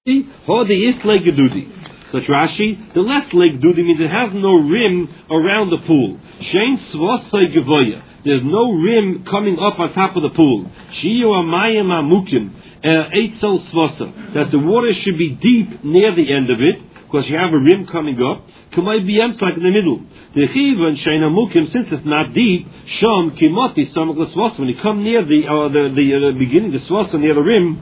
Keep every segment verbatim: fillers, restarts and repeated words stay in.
Hodi is leg gedudi. So Rashi, the left leg gedudi means it has no rim around the pool. Shein svosai gevoya. There's no rim coming up on top of the pool. Shiyu amayim amukim eitzel svosa. That the water should be deep near the end of it, because you have a rim coming up. Kamay b'yemts like in the middle. The chivan shein amukim, since it's not deep, shom kimoti samach l'svosa. When you come near the uh, the the, uh, the beginning, the svosa near the rim.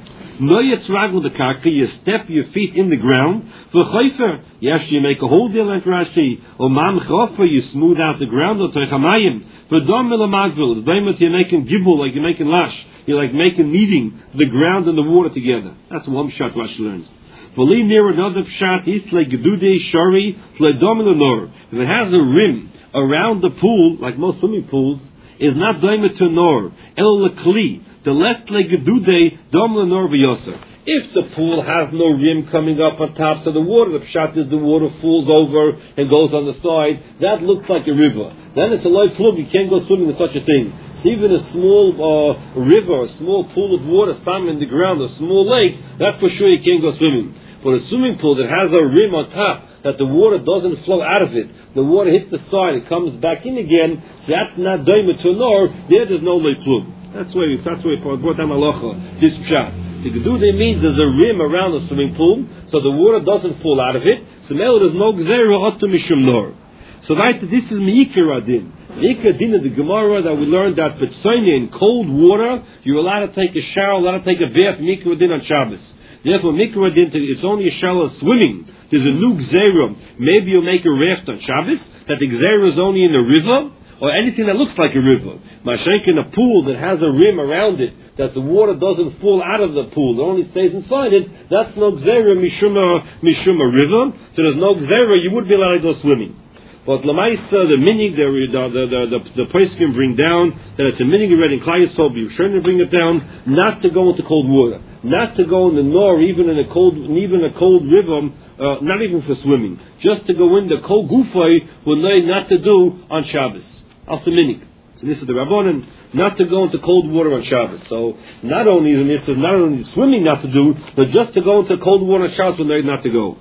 No yitzrag with the karka, you step your feet in the ground. For chayfer, yes, you make a hole there like Rashi. Or mam chofer, you smooth out the ground. Or techamayim. For dom milamagvil, it's daimut, you're making gibul, like you're making lash. You're like making kneading the ground and the water together. That's one shot Rashi learns. For li near another pshat, is like gedude shari, like dominanor. If it has a rim around the pool, like most swimming pools, is not daimut to nor, el lekli. The less legedude dom lenor v'yoser. If the pool has no rim coming up on top, so the water, the pshat is the water falls over and goes on the side, that looks like a river. Then it's a loy plug, you can't go swimming with such a thing. So even a small uh, river, a small pool of water standing in the ground, a small lake, that for sure you can't go swimming. But a swimming pool that has a rim on top, that the water doesn't flow out of it, the water hits the side, it comes back in again, so that's not doima to nor, there there's no loy plug. That's why we, that's why we brought down halacha, this pshat. The gedude means there's a rim around the swimming pool, so the water doesn't fall out of it. So now there's no gzera otu mishum nor. So right, this is meikar adin. Meikar adin of the Gemara that we learned that b'tzoyne in cold water, you're allowed to take a shower, allowed to take a bath, meikar adin on Shabbos. Therefore, meikar adin, it's only a shower swimming. There's a new gzera. Maybe you'll make a raft on Shabbos, that the gzera is only in the river, or anything that looks like a river. Mashenk in a pool that has a rim around it, that the water doesn't fall out of the pool, it only stays inside it, that's no gzera mishuma, mishuma river, so there's no gzera, you would be allowed to go swimming. But Lamaisa, the minig, the the the the, the place can bring down, that it's a minig already in Klai Yisrael, but you're trying to bring it down, not to go into cold water, not to go in the nor, even in a cold, even a cold river, uh, not even for swimming, just to go in the cold gufay, will know not to do on Shabbos. Also minig. So this is the Rabbanan, not to go into cold water on Shabbos. So not only is this not only swimming not to do, but just to go into cold water on Shabbos when they're not to go.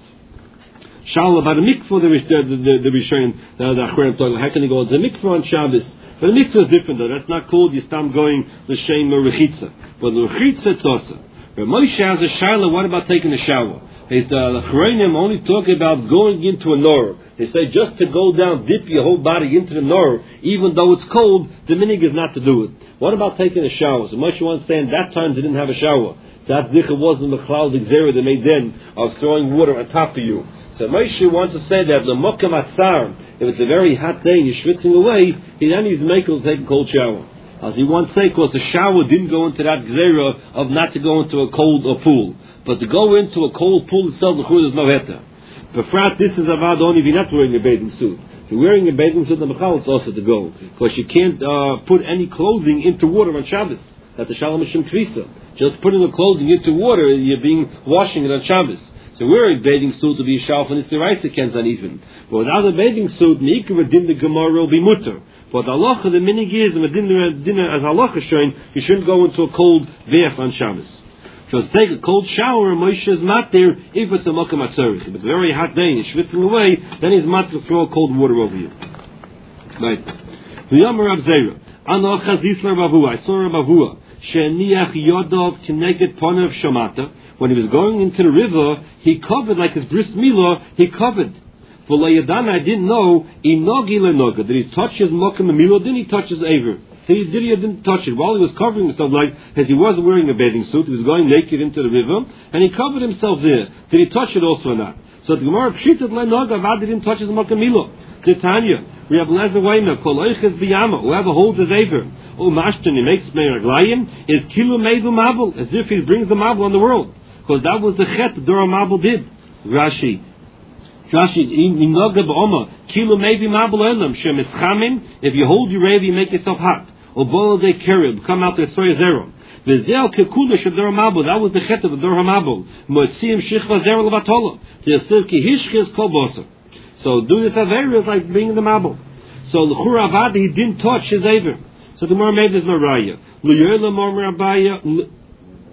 Shalom about the mikvah, the the the Rishon, the the Achronim talking. How can you go into the mikvah on Shabbos? But the mikvah is different though. That's not called Yistam going the Shem Rechitza. But the Rechitza it's also. But Moshe has a shaila. What about taking a shower? Is the Achronim only talking about going into a nor? They say just to go down, dip your whole body into the nor, even though it's cold, the minig is not to do it. What about taking a shower? So Moshe wants saying that time they didn't have a shower. So that zikr wasn't the cloud exera they made then of throwing water on top of you. So Moshe wants to say that the mokam atzar, if it's a very hot day and you're schwitzing away, he then he's making to take a cold shower. As he wants to say, because the shower didn't go into that gzera of not to go into a cold or pool. But to go into a cold pool itself, there's no heter. Befrat, this is avad only if you're not wearing a bathing suit. If you're wearing a bathing suit, the mechal it's also to go. Because you can't uh, put any clothing into water on Shabbos. That's the Shalom Hashem Krisa. Just putting the clothing into water, you're being washing it on Shabbos. So wearing a bathing suit to be a shalf and it's the rice against uneven. But without a bathing suit, Meikar din the Gemara will be mutter. But Allah, the minig is, and as Allah is showing, you shouldn't go into a cold bath on Shabbos. So to take a cold shower, Moshe is not there if it's a makam atzarich. If it's a very hot day and you're schwitzing away, then he's not to throw cold water over you. Right. V'yamar Rav Zera, Ano chazis l'Ravavua, I saw Ravavua, she'niach yodov kineged ponav shamata. When he was going into the river, he covered like his bris milah, he covered. For Layadana, I didn't know, inogi le'noga, did he touch his makam milah, didn't he touch his aver? He did he didn't touch it. While he was covering himself, like as he wasn't wearing a bathing suit, he was going naked into the river, and he covered himself there. Did he touch it also or not? So the Gemara pshitat le'noga, Avad didn't touch his makamilo. Titania, we have Lezer Weiner, kol oiches biyama, whoever holds his aver, o mashton, he makes meiraglayim, is kilu meivu mabul, as if he brings the mabul on the world, because that was the chet the Dora mabul did. Rashi. Rashi, inoga b'oma, kilu meivu mabul elam, shem eschamim, if you hold your aver, you make yourself hot. Or bolo de kerib, come out to soy zero. V'zel kekula shador mabul, that was the chet of the Dor Hamabul. Motzim shichva zero levatola. Yasir ki hishchiz kol bosa. So do this aver is like bringing the mabul. So l'chur avad, he didn't touch his aver. So the more made there's no raya. L'yer l'mor merabaya.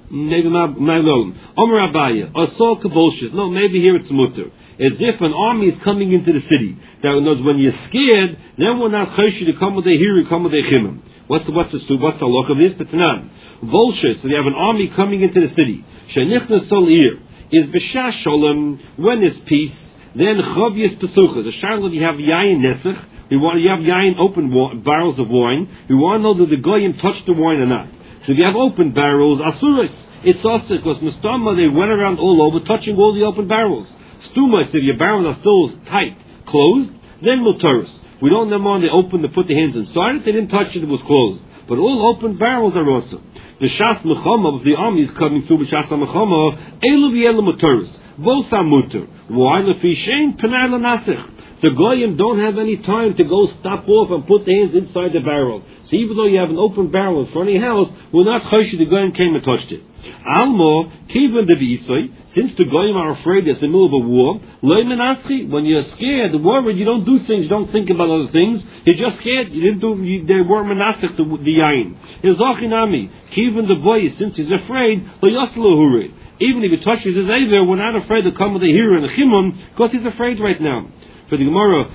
Maybe Ma'ilon. Omer Abaya. Asol Kabolshis. No, maybe here it's mutter. As if an army is coming into the city. That knows when you're scared, then we're not chayshi to come with a hiri, come with a chimim. What's the what's the what's the look of this? But Tanan. Bolshis. So you have an army coming into the city. Shenichna Sol Ir is b'shah sholem when there's peace. Then chavyas pesucha. The Charlotte you have yayin nesach. We want you have yayin open wa- barrels of wine. We want to know that the goyim touched the wine or not. So if you have open barrels, asuris. It's also because mustama they went around all over touching all the open barrels. Stumas, if your barrels are still tight, closed, then mutaris. We don't know when they opened to put the hands inside it, they didn't touch it, it was closed. But all open barrels are also. The shas mechama of the army is coming through with shas mechama, elu v'elu mutaris. Both are mutar. Why? Lefi shein penai lanasich. The goyim don't have any time to go stop off and put the hands inside the barrel. So even though you have an open barrel in front of your house, we're not chayshi the goyim came and touched it. Almo, kivan de v'isoi, since the goyim are afraid it's the middle of a war, loy menaschi, when you're scared, worried, you don't do things, you don't think about other things, you're just scared, you didn't do, you, they weren't menasich to the yain. Hizochinami, kivan the boy, since he's afraid, lo yaslo huri. Even if he touches his aver, we're not afraid to come with a hero and a chimon, because he's afraid right now. For the Gemara,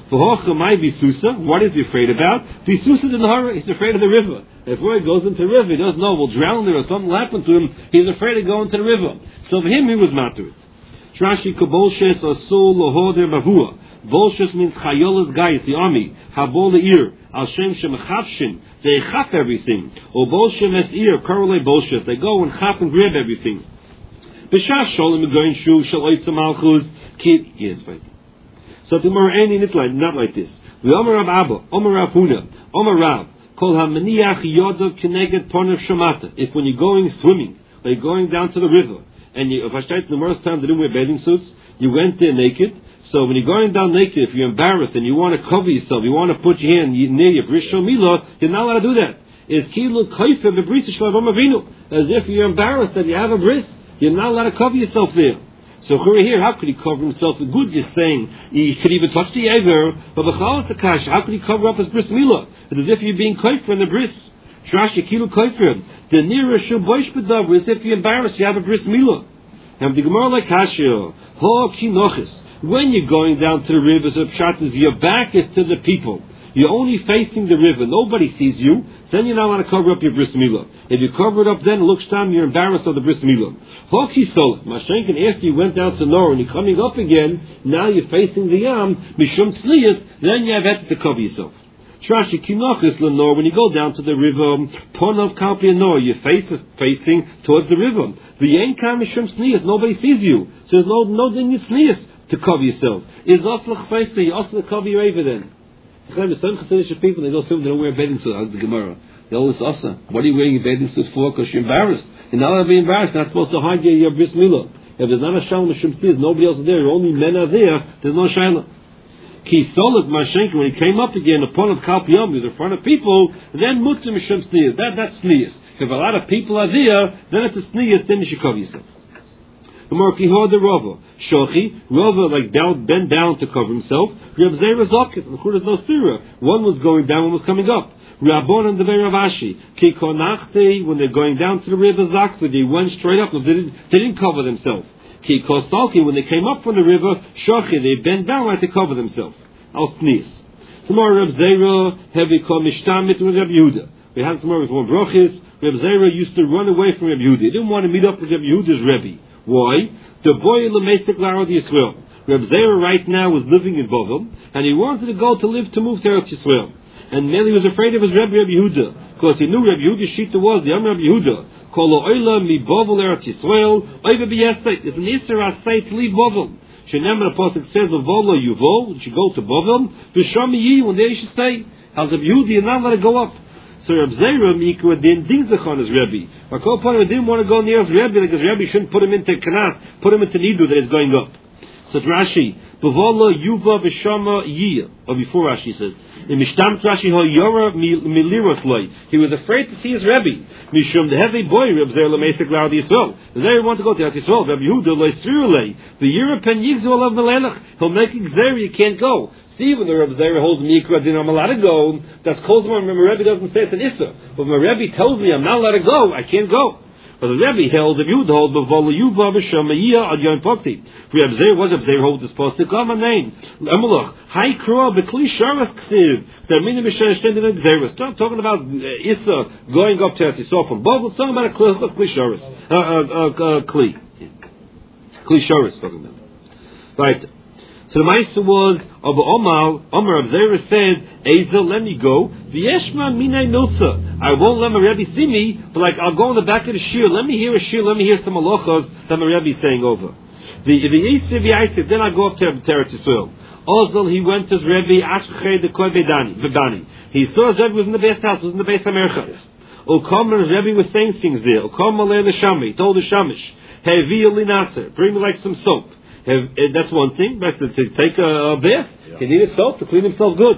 what is he afraid about? Visusa the Nahara, he's afraid of the river. If he goes into the river, he doesn't know we'll drown there or something will happen to him, he's afraid of going to the river. So for him, he was matter. Trashi Kabolshes Asul Lohoder Mavua. Bolshes means Chayolas Gais, the army. Habol Eir, Al Shem Shem Chafshin, they chap everything. Or Bolshem Es Eir, Karole Bolshes, they go and chap and grab everything. B'shas Sholem Goin Shu, Shal Oisam Alchuz, Kid, yes, right. So the Gemara ain't it like not like this. We Omer Rav Abba, Omer Rav Huna, Omer Rav, Kol HaManiach Yodov Keneged Pornev Shomata. If when you're going swimming, or you're going down to the river, and you, if I start in the first time they didn't wear bathing suits, you went there naked. So when you're going down naked, if you're embarrassed and you want to cover yourself, you want to put your hand near your bris shomila, you're not allowed to do that. Is Kilu Kaifa Bebris Shlavim Avinu, as if you're embarrassed that you have a bris, you're not allowed to cover yourself there. So here, how could he cover himself? The good is saying he could even touch the aver, but b'chal takash, how could he cover up his bris milah? It's as if you're being kaifer in the bris. Trashi kilu kaifer. The nearest shul boish bedavar is if you're embarrassed, you have a bris milah. And the Gemara like kashia, ho kinochis. When you're going down to the river, the pshat is your back is to the people. You're only facing the river. Nobody sees you. Then you're not allowed to cover up your bris milah. If you cover it up, then it looks down. You're embarrassed of the bris milah. Hoki sol. Mashenkin, after you went down to Nor and you're coming up again, now you're facing the yam. Mishum tzliyas. Then you have to cover yourself. Trashi kinochis lenor. When you go down to the river, ponov kalpi nor, your face is facing towards the river. The yenkam mishum tzliyas. Nobody sees you. So there's no no din tzliyas to cover yourself. Is also l'chseisa. You also cover your aver then. Some Hasidic people, they go swim, they don't wear bathing suit. How's the Gemara? They always ask, what are you wearing your bathing suit for? Because you're embarrassed. You're not allowed to be embarrassed. You're not supposed to hide your, your bris milah. If there's not a shalom mishum tzliyas, nobody else is there, only men are there, there's no shalom. Ki solik mashenka, when he came up again, upon of kalpiyam, he was in front of people, then mutter mishum tzliyas. That, that's tzliyas. If a lot of people are there, then it's a tzliyas, then you should cover yourself. The Rava, Shochi, Rava like down, bent down to cover himself. Reb Zera Zokit, there's no stira. One was going down, one was coming up. Rabon and the Ravashi, Ki Konachte, when they're going down to the river Zakta, they went straight up, they didn't, they didn't cover themselves. Ki Kosalki, when they came up from the river, Shochi, they bent down like to cover themselves. Al sneeze. Tomorrow Reb Zera, heavy called Mishtamit with Reb Yehuda. We had some more with one Brochis. Reb Zera used to run away from Reb Yehuda. He didn't want to meet up with Reb Yehuda's Rebbe. Why? The boy Lemesik Lara Yisrael. Reb Zera right now was living in Bovel, and he wanted to go to live to move to Eretz Yisrael. And then he was afraid of his Rebbe Reb Yehuda, because he knew Reb Yehuda's shita was the Am Reb Yehuda. Kolo Oila mi Bovel Eretz Yisrael. Oiva b'yesay. It's an Isser Asay to leave Bovel. Shenemar Apostle says Volo Yuvo. You should go to Bovel. V'shami Yi, when there you should stay. As Reb Yehuda, you're not let it go up. So Reb Zera Mikra didn't dingzach on his Rebbe. Rakopan didn't want to go near his Rebbe because Rebbe shouldn't put him into Kanas, put him into Nidu that is going up. So Rashi, Bavola Yuva V'Shama Yiyah, or before Rashi says, in Mishtam Rashi Ho Yora Miliros Loi. He was afraid to see his Rebbe. Mishum the heavy boy Reb Zera Lemesik Lar Yisrael. Zera wanted to go to Eretz Yisrael. Reb Yehuda Loi Srirulei. The European Yigzu Alav Melelach. He'll make Zera. You can't go. Even the Reb Zera holds Mikra, then I'm allowed to go. That's Kozman when my Rebbe doesn't say it's an Issa. But my Rebbe tells me I'm not allowed to go, I can't go. But the Rebbe held, if you would hold, B'volu Yuva B'Shamayia Ad Yom Pokti. If we have Zer, what's up Zer hold this postic? Come on, name. Emelach. Hai Kroa B'Kli Sharas Ksiv. Termini B'Shem Shtendin and Zeris. Stop talking about Issa going up to Eretz Yisrael from Bogle. Talking about a Kli Sharas. Uh, uh, uh, Kli. Kli Sharas talking about. Right. So the Meister was of Omar, Omar of Zerah said, Ezel, let me go. V'yeshma minay milsa. I won't let my Rebbe see me, but like I'll go in the back of the shir. Let me hear a shir. Let me hear some halachas that my Rebbe is saying over. Then I go up to Eretz Yisrael. Ozil, he went to his Rebbe, Ashkei the Koy Bedani. He saw his Rebbe was in the best house, was in the base of Merchas. Okom, his Rebbe was saying things there. Okom alei l'shami, told the shamish, Hevi li naser, bring me like some soap. Have, uh, that's one thing. That's to, to take a, a bath. Yeah. He needed soap to clean himself good.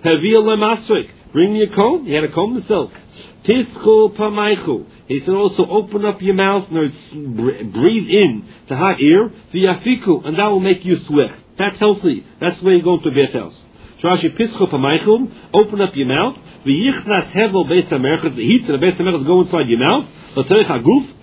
Bring me a comb. He had to comb himself. Tischu pamaychu. He said also open up your mouth and breathe in to hot air. V'yafiku, and that will make you sweat. That's healthy. That's the way you go to a bathhouse. Rashi pischu pamaychu. Open up your mouth. V'yichnas hevel beis hamerchas. The heat of the beis hamerchas go inside your mouth. L'tzarech haguf.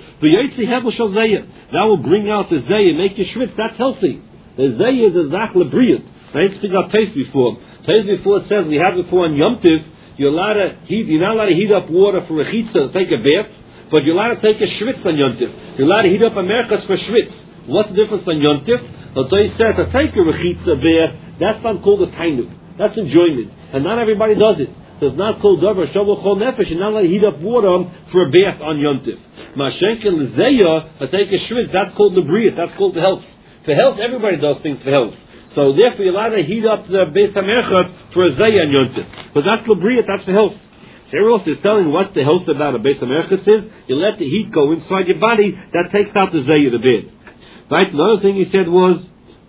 That will bring out the zayah, make you schwitz. That's healthy. The zayah is a zach lebriyat. I didn't speak about taste before. Taste before it says we have before on Yom Tiv. You're allowed to heat. You're not allowed to heat up water for a chitza to take a bath, but you're allowed to take a schwitz on Yom Tiv. You're allowed to heat up a merkas for schwitz. What's the difference on Yom Tiv? So he says to take a rechitza bath. That's not called a tainuk. That's enjoyment, and not everybody does it. So it's not called davar shavul chol nefesh. You're not allowed to heat up water for a bath on Yom Tiv. Mashenkel lezeya, I take a shvitz. That's called lebriyat. That's called the health. For health, everybody does things for health. So therefore, you're allowed to heat up the beis hamerchas for a zeya on Yom Tiv. But that's lebriyat. That's for health. So Eros is telling what the health about a beis hamerchas is. You let the heat go inside your body. That takes out the zeya, the bed. Right. Another thing he said was,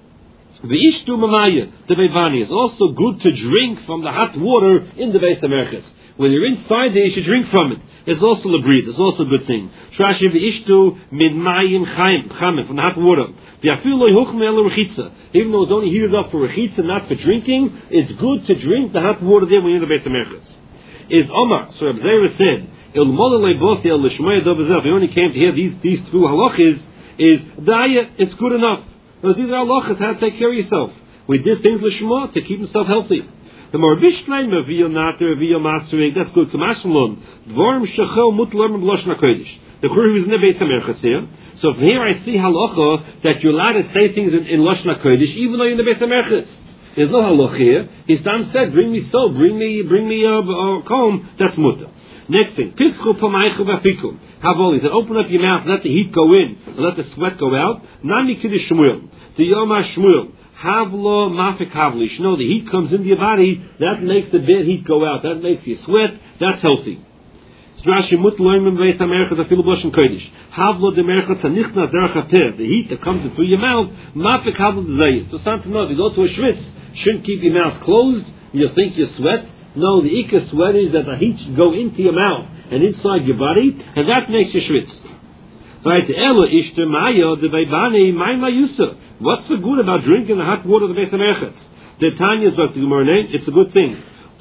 V'ishtu mamaya, the bevani. It's also good to drink from the hot water in the beis hamerchas. When you're inside there, you should drink from it. It's also a breed. It's also a good thing. Shrashi v'ishtu min mayim chaim, chaim, from the hot water. V'yafilu loy huchme elu rechitza. Even though it's only heated up for rechitza, not for drinking, it's good to drink the hot water there when you're in the beis hamerchas. Is Omar, so Reb Zera said, Il mola leibosi el l'shmaya dovazel. He only came to hear these these two halachas. Is daya? It's good enough. Because these are halachas, how to take care of yourself. We did things l'shma to keep himself healthy. The more bishleim via nater via mastering, that's good. Kamashmalon dvorm shachel mutlam b'loshna kodesh. The Kuri was in the beis hamerchas here. So from here I see halacha that you're allowed to say things in, in loshna kodesh even though you're in the beis hamerchas. There's no halacha here. His Tam said, "Bring me soap, bring me, bring me a, a comb." That's mutter. Next thing, pischu pamaychu v'afikum. Havol, he said, open up your mouth, let the heat go in, and let the sweat go out. Nami kiddush Shmuel. The Yoma Shmuel. Havlo mafik havli. You know, the heat comes into your body, that makes the bed heat go out. That makes you sweat. That's healthy. Rashi mut loimim beis hamerchas afilu b'loshen kodesh. Havlo de merchas hanichnas derech hateh. The heat that comes through your mouth, mafik havlo d'zayit. So something to know, if you go to a schwitz, shouldn't keep your mouth closed. You think you sweat. No, the ikka sweat is that the heat should go into your mouth and inside your body, and that makes you schwitz. Right, Ella ishter maya the beibani mayma yusa. What's so good about drinking the hot water of the beis hamerchas? The Tanya zok the Gemara name. It's a good thing.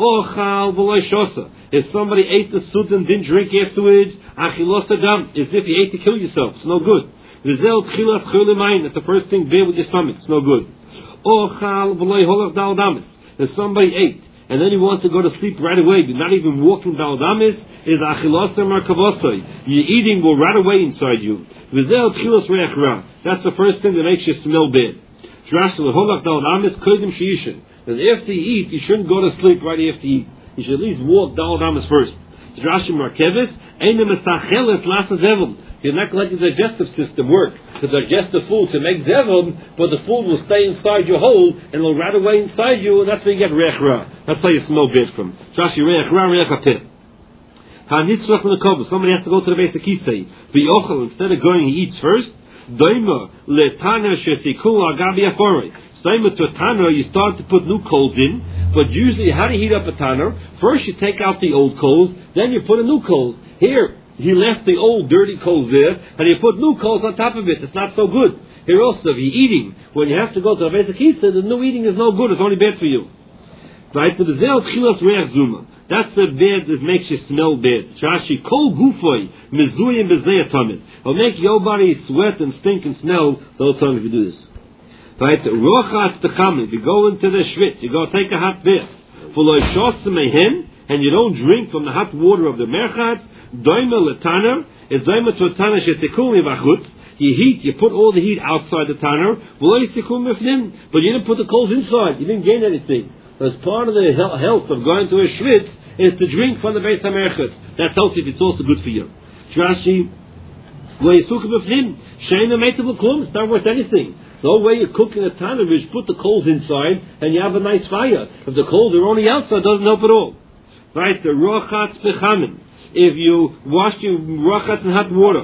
Ochal v'loy shosa. If somebody ate the sut and didn't drink afterwards, achilos adam, as if you ate to kill yourself. It's no good. V'zel tchilas cholimayin. That's the first thing bear with your stomach. It's no good. Ochal v'loy holach dal damis. If somebody ate and then he wants to go to sleep right away, but not even walking dal damis, is achilos markavosoi. Your eating will right away inside you. V'zel tchilas reach ra. That's the first thing that makes you smell bad. Because after you eat, you shouldn't go to sleep right after you eat. You should at least walk dal damis first. You're not going to let your digestive system work to digest the food to make zevim, but the food will stay inside your hole and will rot away inside you, and that's where you get reich ra. That's how you smell bad from. Rashi reich ra reich apeh. Somebody has to go to the base of kisei. Instead of going, he eats first. Daima letana shesikul agabi afore. Daima to a tanner, you start to put new coals in, but usually how do you heat up a tanner? First you take out the old coals, then you put a new coals. Here, he left the old dirty coals there, and you put new coals on top of it. It's not so good. Here also, if you're eating, when you have to go to a basic kisa, the new eating is no good. It's only bad for you. Right? To the zel tchilas reach zuma. That's the bed that makes you smell bad. Rashi, kol gufoi, mezuyim bezei atomit. It'll make your body sweat and stink and smell the whole time if you do this. Right? Rochatz bechamim. If you go into the schwitz, you go take a hot bath. V'lo shosim mehem, and you don't drink from the hot water of the merchatz, doima letana, is doima to a tana shetikumi v'achutz. You heat, you put all the heat outside the tanner, but you didn't put the coals inside. You didn't gain anything. As part of the health of going to a schwitz is to drink from the Beis HaMerchatz. That's healthy. It's also good for you. Rashi, it's not worth anything. The whole way you cook in a tanner is put the coals inside and you have a nice fire. If the coals are only outside, it doesn't help at all. Right? The rochatz bechamin. If you wash your rochatz in hot water,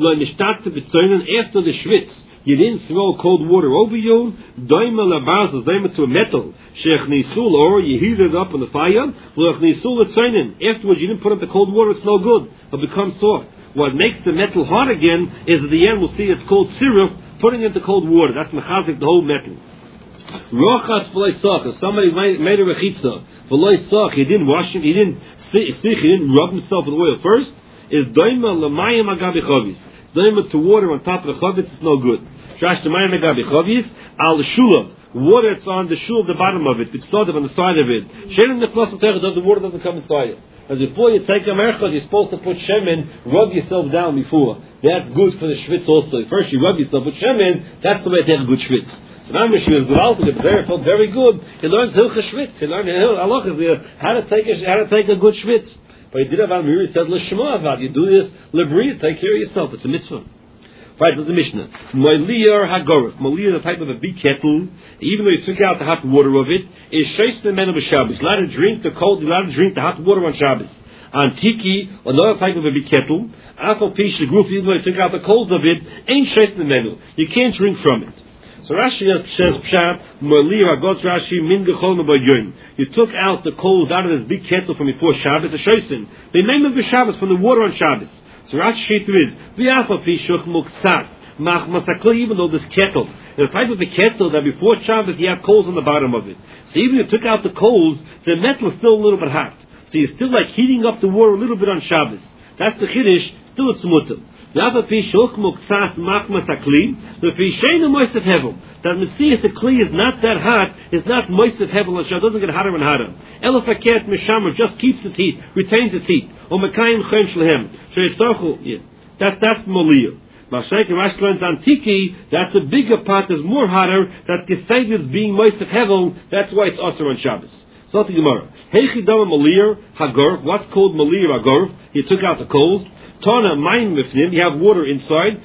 after the schwitz, you didn't throw cold water over you, doima labaz is doima to a metal, shech nisul, or you heat it up on the fire, afterwards you didn't put up the cold water, it's no good, it'll become soft. What makes the metal hard again is at the end we'll see it's called syrup, putting it into cold water. That's mechazik, the whole metal. Rochatz v'loy sach, if somebody made a rechitza, v'loy sach, he didn't wash him, he didn't he didn't rub himself with oil first, is doima l'mayim agabi chavis. Doima to water on top of the chavis is no good. Trash the mayim agabi chavis, al shula, water it's on the shul, the bottom of it, it's started on the side of it. Shenim nechnas l'teicha, the water doesn't come inside it. As before you take a merchot, you're supposed to put shemen, rub yourself down before. That's good for the schwitz also. First you rub yourself with shemen, that's the way to take a good schwitz. So now when she was Gvaltig, the Bezer felt very good. He learns Hilcha Schwitz. He learned how to take a how to take a good schwitz. But he did have Amir. He said L'Shema Avad. You do this Lebri. Take care of yourself. It's a mitzvah. Right, there's a Mishnah. Moiliyar Hagorif. Moiliyar is a type of a big kettle. Even though you took out the hot water of it, is Sheis the men of a Shabbos. Allowed to drink the cold. Allowed to drink the hot water on Shabbos. Antiki, another type of a big kettle. Afal Pish the group. Even though you took out the coals of it, ain't Sheis the menu. You can't drink from it. So Rashi says, Pshat, Molir, Agot Rashi, Min Gechol Mebayoin. You took out the coals out of this big kettle from before Shabbos, the Shoisin. They named it the Shabbos from the water on Shabbos. So Rashi Shetu is, V'yafa Pishuch Muktsas, Mach Masakli, even though this kettle, the type of the kettle that before Shabbos you have coals on the bottom of it. So even if you took out the coals, the metal is still a little bit hot. So you're still like heating up the water a little bit on Shabbos. That's the Chiddush, still it's mutter. That Messias, the Kli is not that hot, it's not moisef hevel, it doesn't get hotter and hotter. Elafaket Mishamar just keeps its heat, retains its heat. Or Mekayim Chem Shlehem. That's that's Moliyah. Mashaik Rashi learns Antiki, that's a bigger part, is more hotter, that Gesed is being moisef hevel, that's why it's also on Shabbos. So the Gemara. Heichidam Moliyah Hagor, what's called Moliyah Hagor? He took out the coals. Tana mine mifnim, you have water inside.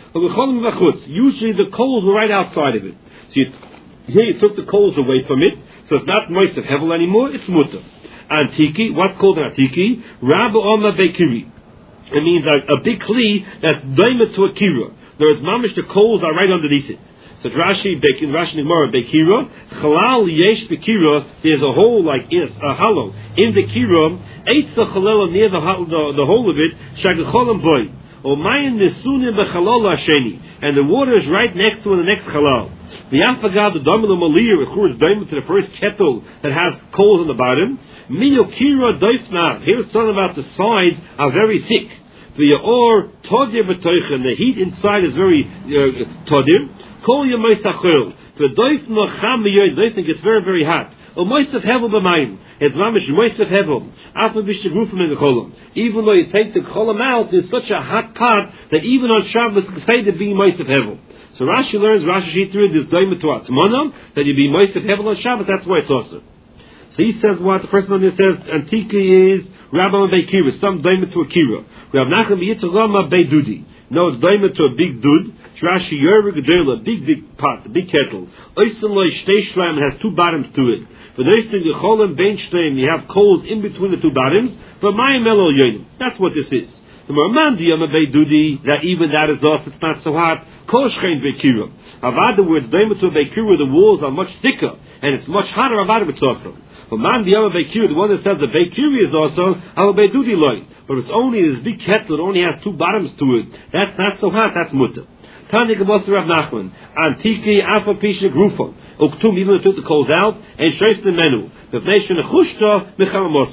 Usually the coals were right outside of it. So you, here you took the coals away from it, so it's not moist of hevel anymore, it's mutter. Antiki, what's called an antiki? Rabba Oma Bekiri. It means a, a big kli that's daima to a kira. Whereas mamish, the coals are right underneath it. So Rashi, Bekin, Rashi Nigmara, Bekira, Chalal Yesh Bekira, there's a hole like is a hollow in the Kira, Eitza Chalala near the, the, the hole of it, Shagacholam Boy, or Mayan Nesunim Bechalal Hasheni, and the water is right next to the next Chalal. The Afagad, the Domino Malir, of course, Daimon to the first kettle that has coals on the bottom. Miyo Kira Doifna, here's talking about the sides are very thick. The Or Todir Betoichen, the heat inside is very uh, Todir. Call your Moisachil. The doif no cham yoy doifing gets very very hot. O Moisach hevel b'mayim. It's mamish Moisach hevel. After bish tegufim in the cholam. Even though you take the cholam out, there's such a hot pot that even on Shabbos you say to be Moisach hevel. So Rashi learns Rashi Shitri this doim to atzmonam that you be Moisach hevel on Shabbos. That's why it's also. So he says what the first one here says Antiki is Rabba Beikira, some doim to a kira. Rav Nachman Yitzchama Beidudi. No, it's doim to a big dud. Rashi Yervik a big, big pot, a big kettle. Oysenloi Shteishlam has two bottoms to it. For the Oysen Yecholim Ben Shteim, you have coals in between the two bottoms. For Mayim Elo Yonim. That's what this is. The Mormandi Yamabei Dudi, that even that is us, it's not so hot. Koshchein Bekira. Avada, where it's doim to a Bekira, the walls are much thicker, and it's much hotter. Avada, it's also. For Mandi Yamabei Bekira, the one that says the Bekira is also, Avabei Dudi Loy. But it's only this big kettle, it only has two bottoms to it. That's not so hot, that's mutter. Tani Gebos Rav Nachman, Antiki Afa Pisha Grufa, Uktum, even though took the coals out, and Shreis the menu. The nation of Chushta, Mechalamosa.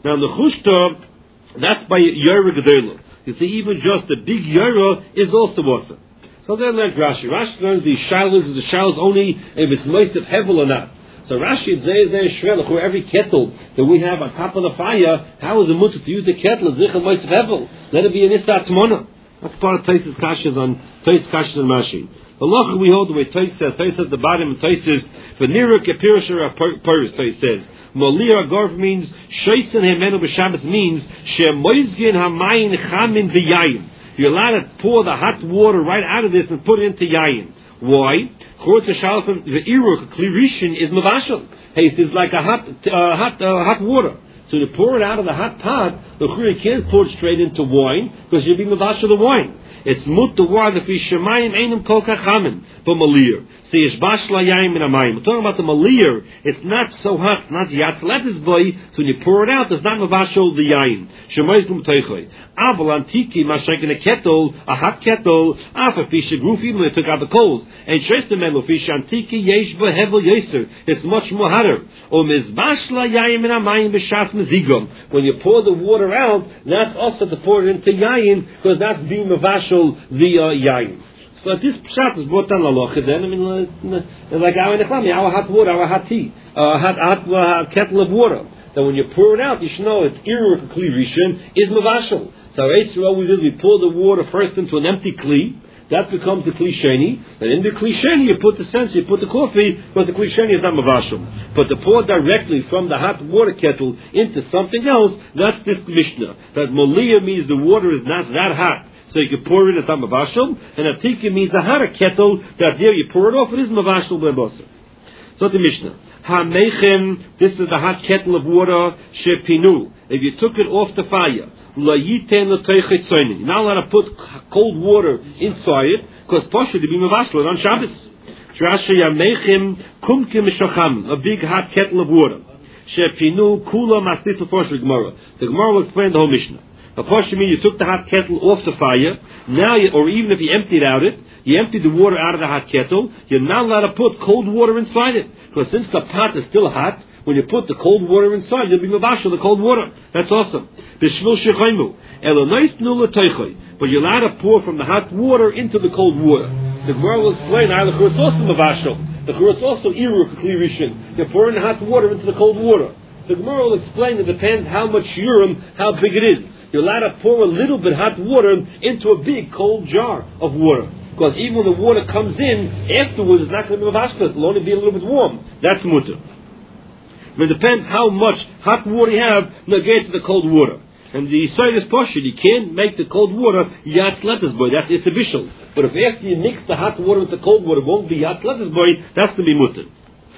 Now the chushta, that's by Yara Gedela. You see, even just the big Yara is also wasa. So then learns Rashi. Rashi learns the shalos is the shalos only if it's moist of hevel or not. So Rashi says there shvelach where every kettle that we have on top of the fire, how is it mutter to use the kettle as zichel moist of hevel? Let it be an istat mona. That's part of Taisus Kashas on Taisus Kashas and Rashi. The loch we hold the way Taisus says. Taisus says the bottom of Taisus v'nira kepirusher purus. Taisus says Molir Agorv means Shoisen Hemenu b'Shabbos means Shemoizgin Hamayin Chamin v'Yayin. You're allowed to pour the hot water right out of this and put it into Yayin. Why? Chorot Shalfim v'Iruk Klirishin is Mavashal. Hey, it's like a hot, uh, hot, uh, hot water. So to pour it out of the hot pot, the Churi can't pour it straight into wine because you'll be Mavashal the wine. It's mut the water the fish shemayim einam kol kachamin, but malir. See, it's bashla yayim in a mayim. We're talking about the malir. It's not so hot, it's not yatzletis boy. So when you pour it out, it's not mavashol the yayim. Shemayim gum teichoy. Abel antiki mashak in a kettle, a hot kettle. Afa fish groof even when they took out the coals. And shestemelo fish antiki yesh hevel yeser. It's much more hotter. O mizbashla yayim in a mayim b'shas mezigom. When you pour the water out, that's also to pour it into yayin because that's being mavashol the uh, yayin. So this pshat is brought down lalocha. Then I mean, it's like our nechlami, our hot water, our hot tea, uh, hot hot uh, kettle of water. That when you pour it out, you should know it's irur kli rishon is mavashal. So our Eitzer always is we pour the water first into an empty kli. That becomes the kli sheni, and in the kli sheni you put the sense, you put the coffee, because the kli sheni is not mavashal. But to pour directly from the hot water kettle into something else, that's this mishnah. That moliyah means the water is not that hot. So you can pour it at mavashal, and atika means a hotter kettle that there you pour it off. It is mavashal b'bosa. So the Mishnah, ha-mechem, this is the hot kettle of water shepinu. If you took it off the fire, la yiten l'teichit soinin. You're not allowed to put cold water inside it because posher to be mavashal on Shabbos. Drasha ya-mechem kumkim mishacham, a big hot kettle of water. Shepinu kula mastis l'forsh Gemara. The Gemara will explain the whole Mishnah. Of course, you mean you took the hot kettle off the fire. Now, you, or even if you emptied out it, you emptied the water out of the hot kettle. You're not allowed to put cold water inside it because since the pot is still hot, when you put the cold water inside, you'll be mavashal the cold water. That's awesome. B'shvil shechaymu elonais nula teichoy, but you're allowed to pour from the hot water into the cold water. The Gemara will explain how the churus also mavashal. The churus also irur kli rishon. You're pouring the hot water into the cold water. The Gemara will explain it depends how much urim, how big it is. You're allowed to pour a little bit hot water into a big cold jar of water. Because even when the water comes in, afterwards it's not going to be mavashal. It'll only be a little bit warm. That's mutter. But it depends how much hot water you have negates the cold water. And the side is partial. You can't make the cold water yatz letters boy. That's isabishal. But if after you mix the hot water with the cold water, it won't be yatz letters boy. That's to be mutter.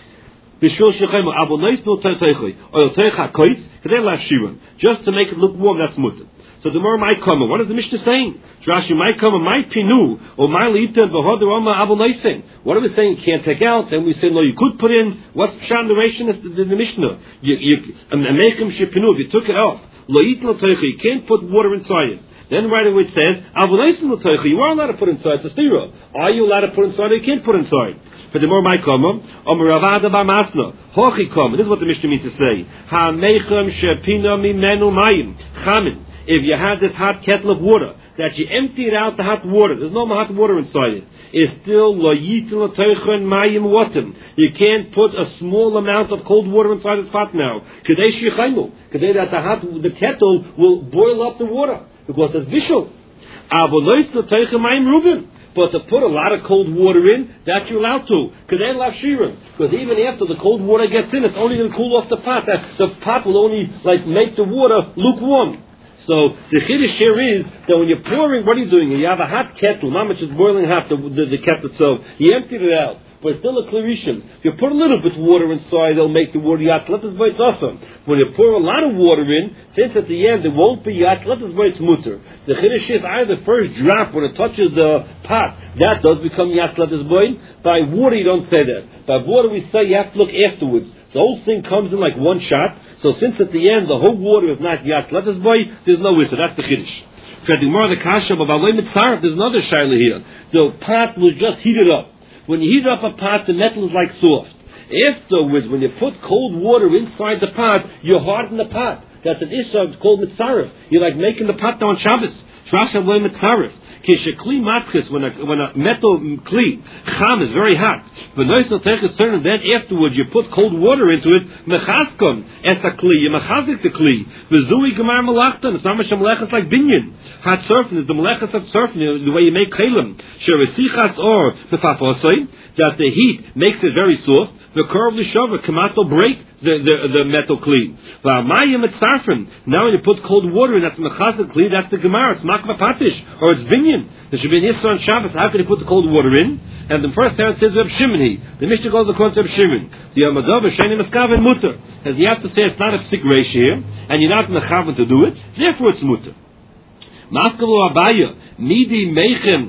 Just to make it look warm, that's mutter. So the more might come, what is the Mishnah saying? Rashi might come, might pinu, or my lita, v'hoder oma abu noising. What are we saying? You can't take out. Then we say, no, you could put in. What's pshat narration? Is the, the, the Mishnah? You, you, amekim shepinu. If you took it off, lo yitin l'toicha, you can't put water inside it. Then right away it says, abu noising l'toicha. You are allowed to put inside. It's a stira. Are you allowed to put inside? Or you can't put inside. But the more my come, Omeravada Bamasna, Hochi come. This is what the Mishnah means to say. Ha mechem shepina mimenu mayim chamin. If you had this hot kettle of water that you emptied out the hot water, there's no more hot water inside it. It's still lo yitin l'toichen mayim watim. You can't put a small amount of cold water inside this pot now. Kadei shichaymu. Kadei that the hot the kettle will boil up the water because it's vishal. Avolos l'toichen mayim rubin. But to put a lot of cold water in, that you're allowed to. Because Because even after the cold water gets in, it's only going to cool off the pot. That the pot will only like make the water lukewarm. So the chiddush here is that when you're pouring, what are you doing? You have a hot kettle, not much is boiling hot, the, the, the kettle itself. You emptied it out, but it's still a clarishin. If you put a little bit of water inside, it'll make the water yat. Let us it's awesome. When you pour a lot of water in, since at the end it won't be yat, let us it's mutter. The chiddush is either the first drop when it touches the pot, that does become yat let us By water you don't say that. By water we say you have to look afterwards. The whole thing comes in like one shot. So since at the end the whole water is not yat let us there's no wisdom. That's the chiddush. Because the more the kasha, but there's another shaila here. The pot was just heated up. When you heat up a pot, the metal is like soft. Afterwards, when you put cold water inside the pot, you harden the pot. That's an issa called mitzaref. You're like making the pat on Shabbos. Shrash avloy mitzaref. Kishakli matchis, when a when a metal kli cham is very hot, but noisel take a certain. Then afterwards you put cold water into it. Mechaskom es a kli, you mechazik the kli. V'zui gemar malachton. It's not much melechas like binyan. Hot surfing is the melechas of surfing, the way you make chelim. Sheresichas or befafosoi, that the heat makes it very soft. The curve l'shover kamato break the the, the metal kli. V'amayim etzarfen. Now when you put cold water in, that's mechazik kli. That's the gemar. It's makva patish or it's binyan. There should be an Yisra on Shabbos. How can you put the cold water in? And the first time it says Reb Shimon. The Mishnah goes according to Reb Shimon. The Yamadov is Shani Meskav and Mutter. As you have to say it's not a psik ratio here, and you're not mechaven to do it. Therefore it's Mutter. Maskavu Abaya Midi Meichem.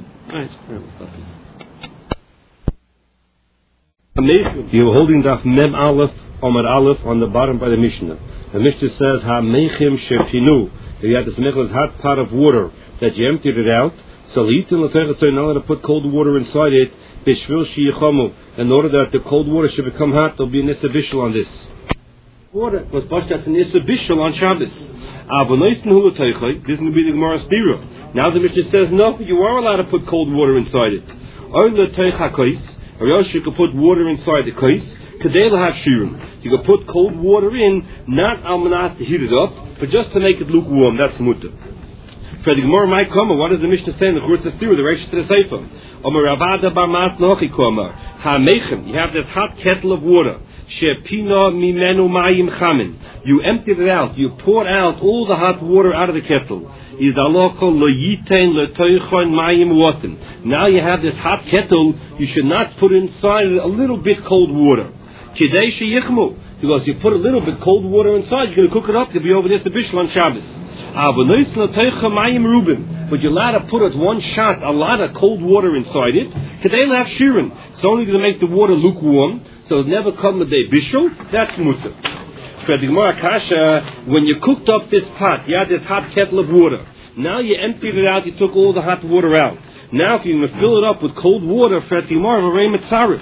You're holding Daf Mem Aleph Omer Aleph on the bottom by the Mishnah. The Mishnah says Ha Meichem Shefinu. You have this mechel hot pot of water that you emptied it out. So Litin L'Teicha said, now to put cold water inside it, Bishvil Shiyichamu, in order that the cold water should become hot. There'll be an Issa Bishul on this. Water was Bosh, that's an Issa Bishul on Shabbos. Avonoisten Hu L'Teicha, this is going to be the Gemara Spira. Now the Mishnah says, no, you are allowed to put cold water inside it. Or L'Teicha Kais, or else you could put water inside the Kais. Kadela have shirim. You could put cold water in, not almanat to heat it up, but just to make it lukewarm. That's mutter. For the Gemara might come, what does the Mishnah say in the Churtz Stira, the Reish to the Sefer? Omer Ravada bar mas nochi koma. Ha mechem. You have this hot kettle of water. Shepina mimenu mayim chamin. You emptied it out. You poured out all the hot water out of the kettle. Is aloko lo yitein le toichon mayim waten. Now you have this hot kettle. You should not put inside a little bit cold water. Kidei sheyichmu. Because you put a little bit cold water inside, you're going to cook it up. You'll be over this the bishul on Shabbos. But you're allowed to put at one shot a lot of cold water inside it. Today have shirin. It's only going to make the water lukewarm, so it never come with a bishul. That's mutter. For the Gemara Kasha, when you cooked up this pot, you had this hot kettle of water. Now you emptied it out. You took all the hot water out. Now if you're going to fill it up with cold water, for the Gemara of a mitzaref.